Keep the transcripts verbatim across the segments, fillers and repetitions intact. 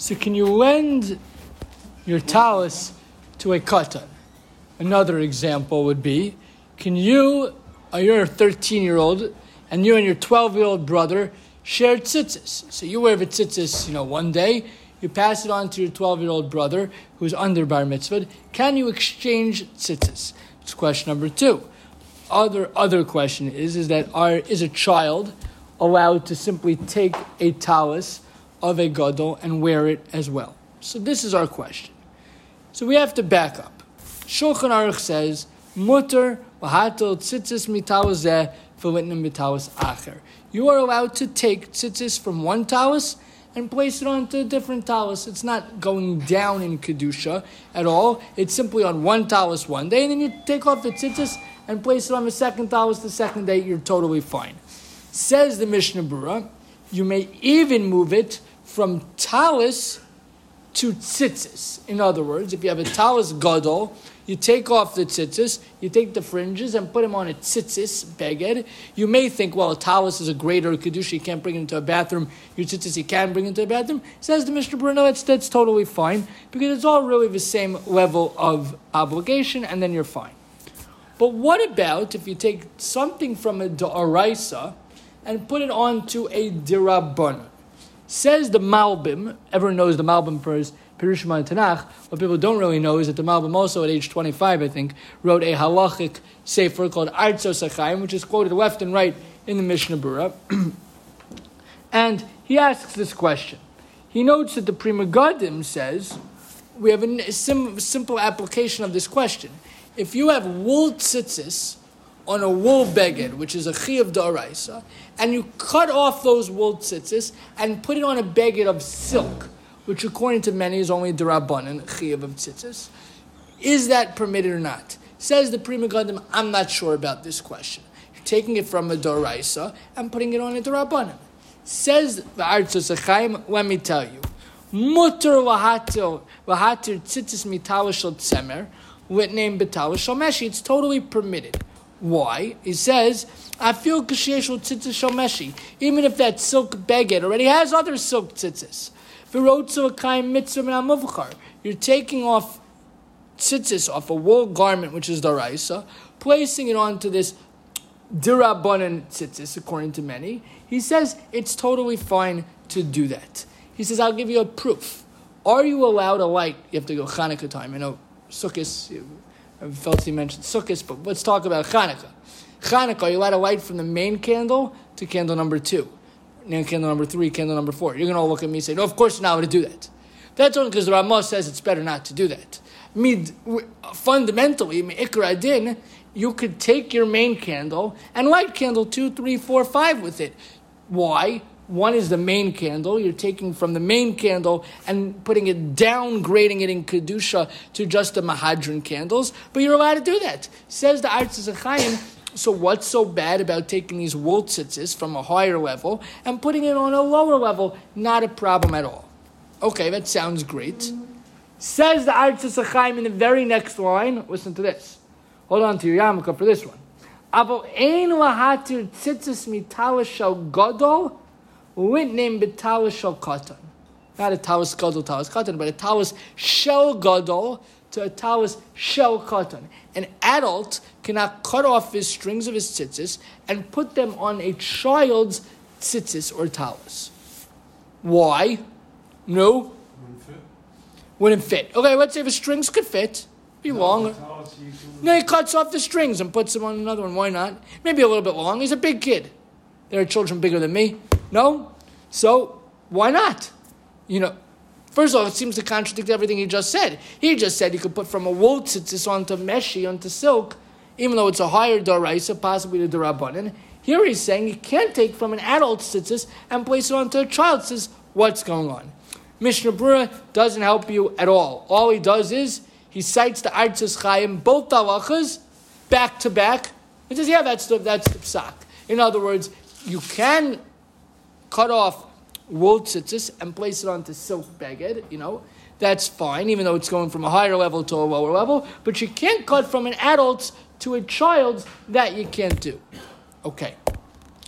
So can you lend your talis to a katan? Another example would be, can you, uh, you're a thirteen-year-old, and you and your twelve-year-old brother share tzitzis. So you wear the tzitzis, you know, one day, you pass it on to your twelve-year-old brother who's under bar mitzvah. Can you exchange tzitzis? It's question number two. Other other question is, is that are, is a child allowed to simply take a talis of a gadol and wear it as well? So this is our question. So we have to back up. Shulchan Aruch says, Mutter v'hatel tzitzis mitalis zeh v'litnem mitalis acher. You are allowed to take tzitzis from one talis and place it onto a different talis. It's not going down in kedusha at all. It's simply on one talis one day, and then you take off the tzitzis and place it on the second talis the second day. You're totally fine. Says the Mishnah Berurah, you may even move it from talis to tzitzis. In other words, if you have a talis gadol, you take off the tzitzis, you take the fringes and put them on a tzitzis beged. You may think, well, a talis is a greater kedusha, you can't bring it into a bathroom. Your tzitzis you can bring into a bathroom. Says the Mishnah Berurah, no, that's, that's totally fine, because it's all really the same level of obligation, and then you're fine. But what about if you take something from a da'araisa and put it onto a dirabbanan? Says the Malbim, everyone knows the Malbim for his Pirushim Tanakh. What people don't really know is that the Malbim also at age twenty-five, I think, wrote a halachic sefer called Artzos HaChaim, which is quoted left and right in the Mishnah Berurah. And he asks this question. He notes that the Pri Megadim says, we have a sim- simple application of this question. If you have wool tzitzis on a wool beged, which is a chiyuv d'oraisa, and you cut off those wool tzitzis and put it on a beged of silk, which according to many is only d'rabbanan, chiyuv of tzitzis, is that permitted or not? Says the Pri Megadim, I'm not sure about this question. You're taking it from a d'oraisa and putting it on a d'rabbanan. Says the Artzos HaChaim, let me tell you, mutter lahatir lahatir tzitzis mitala shel tzemer, witname betala shel meshi. It's totally permitted. Why? He says, I feel kashiyeshul tzitzis shel meshi. Even if that silk beged already has other silk tzitzis. V'rotzu akayim mitzvah min hamuvchar. You're taking off tzitzis off a wool garment, which is daraisa, placing it onto this dirabanan tzitzis, according to many. He says it's totally fine to do that. He says, I'll give you a proof. Are you allowed to light? You have to go Chanukah time. I know Sukkot, Felty mentioned Sukkot, but let's talk about Chanukah. Chanukah, are you allowed to light from the main candle to candle number two? Then candle number three, candle number four. You're going to all look at me and say, no, of course you're not allowed to do that. That's only because the Ramah says it's better not to do that. Mid, fundamentally, Ikra Din, you could take your main candle and light candle two, three, four, five with it. Why? One is the main candle. You're taking from the main candle and putting it, downgrading it in Kedusha to just the Mahadran candles. But you're allowed to do that. Says the Artzos HaChaim, so what's so bad about taking these wool tzitzis from a higher level and putting it on a lower level? Not a problem at all. Okay, that sounds great. Says the Artzos HaChaim in the very next line, listen to this. Hold on to your yarmulke for this one. Avo ein lahatir tzitzis mitala shel gadol witname b'talis shel katan. Not a talis gadol, talis katan, but a talis shel gadol to a talis shel katan. An adult cannot cut off his strings of his tzitzis and put them on a child's tzitzis or talis. Why? No? Wouldn't fit. Wouldn't fit. Okay, let's say the strings could fit. Be no, longer. No, he cuts off the strings and puts them on another one. Why not? Maybe a little bit long. He's a big kid. There are children bigger than me. No? So, why not? You know, first of all, it seems to contradict everything he just said. He just said you could put from a wool tzitzis onto meshi, onto silk, even though it's a higher daraisa, possibly the darabanan. Here he's saying you can't take from an adult tzitzis and place it onto a child tzitzis. What's going on? Mishnah Berurah doesn't help you at all. All he does is, he cites the Artzos Chaim, both halachas, back to back. He says, yeah, that's the, that's the psak. In other words, you can cut off wool tzitzis and place it onto silk beged, you know, that's fine, even though it's going from a higher level to a lower level, but you can't cut from an adult to a child, that you can't do. Okay.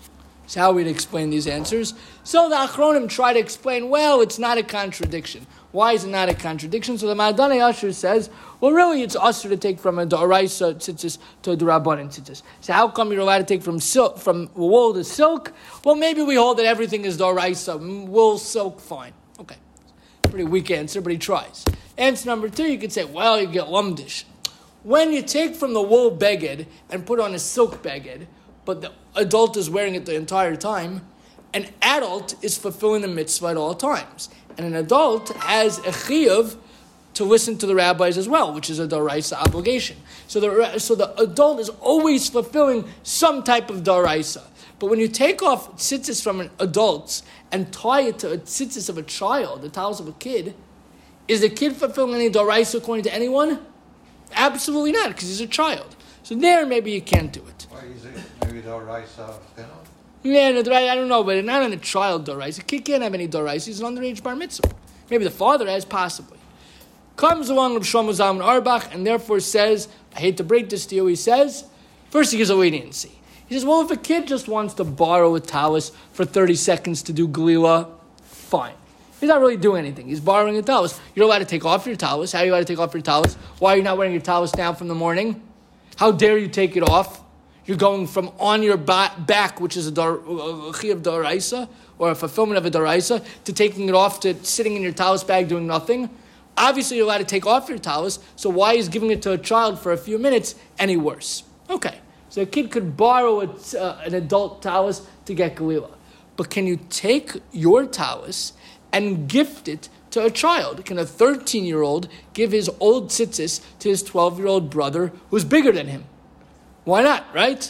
So how we'd explain these answers? So the Achronim try to explain, well, it's not a contradiction. Why is it not a contradiction? So the Ma'adanei Asher says, well, really, it's usher to take from a D'oraisa tzitzis to a D'Rabbanan tzitzis. So how come you're allowed to take from silk, from wool to silk? Well, maybe we hold that everything is D'oraisa, wool, silk, fine. Okay, pretty weak answer, but he tries. Answer number two, you could say, well, you get lumdish. When you take from the wool beged and put on a silk beged, but the adult is wearing it the entire time, an adult is fulfilling the mitzvah at all times. And an adult has a chiyuv to listen to the rabbis as well, which is a daraisa obligation. So the so the adult is always fulfilling some type of daraisa. But when you take off tzitzis from an adult and tie it to a tzitzis of a child, the towels of a kid, is the kid fulfilling any daraisa according to anyone? Absolutely not, because he's a child. So there, maybe you can't do it. Why is it maybe daraisa thinner? Yeah, no, I don't know, but not on a child daraisa. A kid can't have any daraisa. He's an underage bar mitzvah. Maybe the father has, possibly. Comes along Rav Shlomo Zalman Auerbach and therefore says, I hate to break this to you, he says, first he gives a leniency. He says, well, if a kid just wants to borrow a talus for thirty seconds to do glila, fine. He's not really doing anything. He's borrowing a talus. You're allowed to take off your talus. How are you allowed to take off your talus? Why are you not wearing your talus down from the morning? How dare you take it off? You're going from on your ba- back, which is a chi of daraisa, or a fulfillment of a daraisa, to taking it off to sitting in your talus bag doing nothing. Obviously, you're allowed to take off your talus, so why is giving it to a child for a few minutes any worse? Okay, so a kid could borrow a, uh, an adult talus to get galila. But can you take your talus and gift it to a child? Can a thirteen-year-old give his old tzitzis to his twelve-year-old brother who's bigger than him? Why not, right?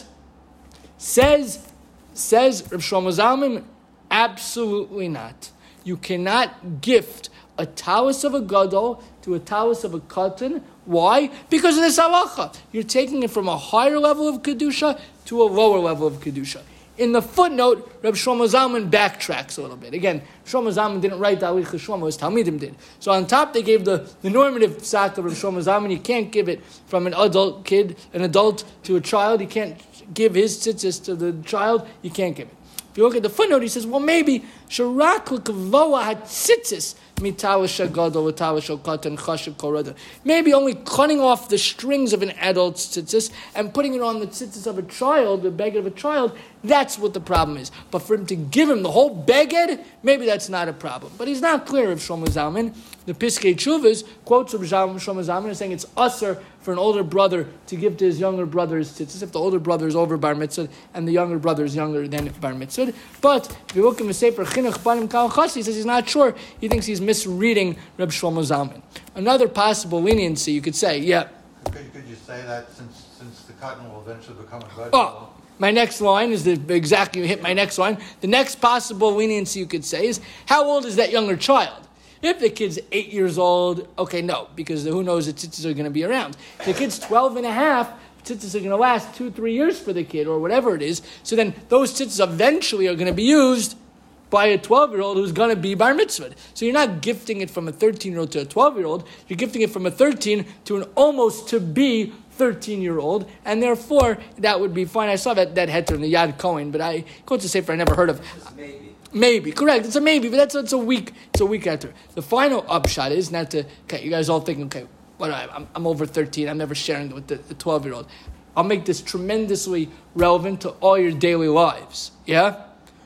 Says, says Rav Shlomo Zalman, absolutely not. You cannot gift a talus of a gadol to a talus of a katan. Why? Because of this halacha. You're taking it from a higher level of kedusha to a lower level of kedusha. In the footnote, Reb Shlomo Zalman backtracks a little bit. Again, Shlomo Zalman didn't write the Alicha Shlomo, his Talmidim did. So on top, they gave the, the normative psak of Reb Shlomo Zalman. You can't give it from an adult kid, an adult to a child. You can't give his tzitzis to the child. You can't give it. If you look at the footnote, he says, well, maybe sharak l'kavoa hatzitzis mitawish gadol v'tawish katan chashav korada. Maybe only cutting off the strings of an adult's tzitzis and putting it on the tzitzis of a child, the beged of a child, that's what the problem is. But for him to give him the whole beged, maybe that's not a problem. But he's not clear of Shlomo Zalman. The Piskei Teshuvos quotes of Shlomo Zalman as saying it's usher for an older brother to give to his younger brother his tzitzis if the older brother is over bar mitzvah and the younger brother is younger than bar mitzvah. But if you look in the Sefer Chinuch Banim Kal Chassi, he says he's not sure. He thinks he's misreading Reb Shlomo Zalman. Another possible leniency, you could say, yeah. Could, could you say that since since the cotton will eventually become a gadol? Oh, my next line is the exactly, you hit my next line. The next possible leniency you could say is, how old is that younger child? If the kid's eight years old, okay, no, because who knows the tzitzis are going to be around. If the kid's twelve and a half, tzitzis are going to last two, three years for the kid, or whatever it is. So then those tzitzis eventually are going to be used by a twelve-year-old who's going to be bar mitzvah. So you're not gifting it from a thirteen-year-old to a twelve-year-old. You're gifting it from a thirteen to an almost to-be thirteen-year-old, and therefore that would be fine. I saw that, that heter in the Yad Cohen, but I quote the Sefer I never heard of. Maybe. Maybe, correct. It's a maybe, but that's it's a weak it's a weak heter. The final upshot is not to. Okay, you guys all thinking, okay, what? I'm I'm over thirteen. I'm never sharing it with the, the twelve-year-old. I'll make this tremendously relevant to all your daily lives. Yeah.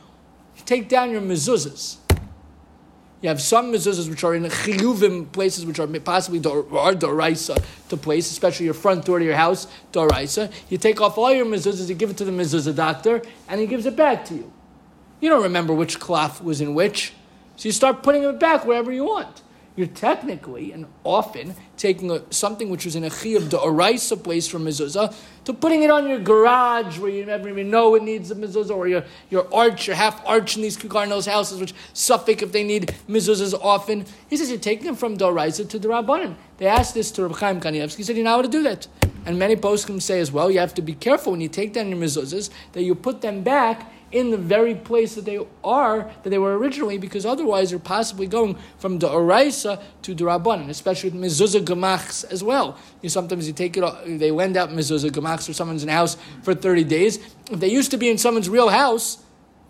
Take down your mezuzahs. You have some mezuzahs which are in chiyuvim places which are possibly are doraisa to place, especially your front door to your house, doraisa. You take off all your mezuzahs, you give it to the mezuzah doctor, and he gives it back to you. You don't remember which cloth was in which, so you start putting it back wherever you want. You're technically and often taking a, something which was in a chiyuv doraisa place from mezuzah to putting it on your garage where you never even know it needs a mezuzah, or your, your arch, your half arch in these Kukarnos houses, which suffix if they need mezuzahs often. He says you're taking them from doraisa to the Rabbanan. They asked this to Reb Chaim Kanievsky. He said, you know how to do that. And many poskim say as well, you have to be careful when you take down your mezuzahs that you put them back in the very place that they are, that they were originally, because otherwise you're possibly going from the Oraisa to the Rabbanan, especially with mezuzah gemachs as well. You sometimes you take it, they lend out mezuzah gemachs for someone's in a house for thirty days. If they used to be in someone's real house,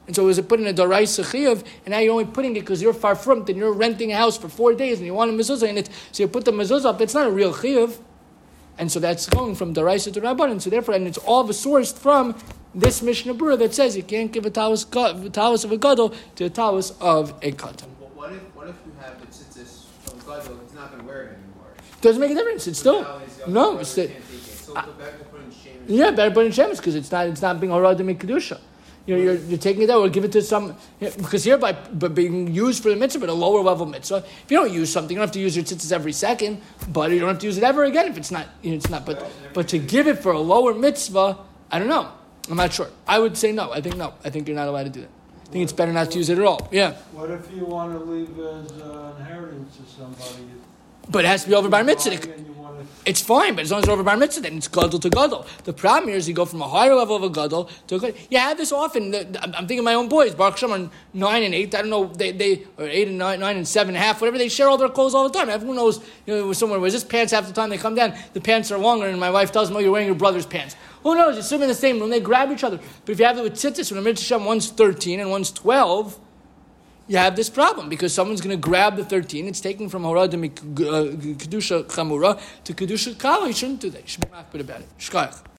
And so it was put in a Daraisa Chiyav, and now you're only putting it because you're far from it, and you're renting a house for four days, and you want a mezuzah in it, so you put the mezuzah up. It's not a real Chiyav. And so that's going from Daraisa to Rabban, and so therefore, and it's all sourced from this Mishnah Berurah that says you can't give a talis, a talis of a gadol to a talis of a katan. Well, what if what if you have the tzitzis from gadol, it's not going to wear it anymore? Doesn't make a difference. It's still no. It's the, so uh, better to put in shemis. Yeah, better put in shemis because it's not it's not being horadim in kedusha. You're, you're, you're taking it out or give it to some, because here by, by being used for the mitzvah, but a lower level mitzvah. If you don't use something, you don't have to use your tzitzis every second, but you don't have to use it ever again if it's not, you know, it's not. But but to give it for a lower mitzvah, I don't know. I'm not sure. I would say no. I think no. I think you're not allowed to do that. I think it's better not to use it at all. Yeah. What if you want to leave as uh, inheritance to somebody? But it has to be over bar mitzvah. It's fine, but as long as it's over bar mitzvah, then it's gadol to gadol. The problem here is you go from a higher level of a gadol to a gadol. You have this often. The, I'm thinking of my own boys, Baruch Hashem, are nine and eight. I don't know, they, they or eight and nine, nine and seven and a half, whatever. They share all their clothes all the time. Everyone knows, you know, somewhere where this pants half the time they come down, the pants are longer, and my wife tells them, "Oh, you're wearing your brother's pants." Who knows? You sit in the same room, they grab each other. But if you have it with tzitzis, when a Hashem, one's thirteen and one's twelve. You have this problem because someone's going to grab the thirteen. It's taken from Horadim Kedusha Chamura to Kedusha Kala. You shouldn't do that. You should be makbid about it. Shkach.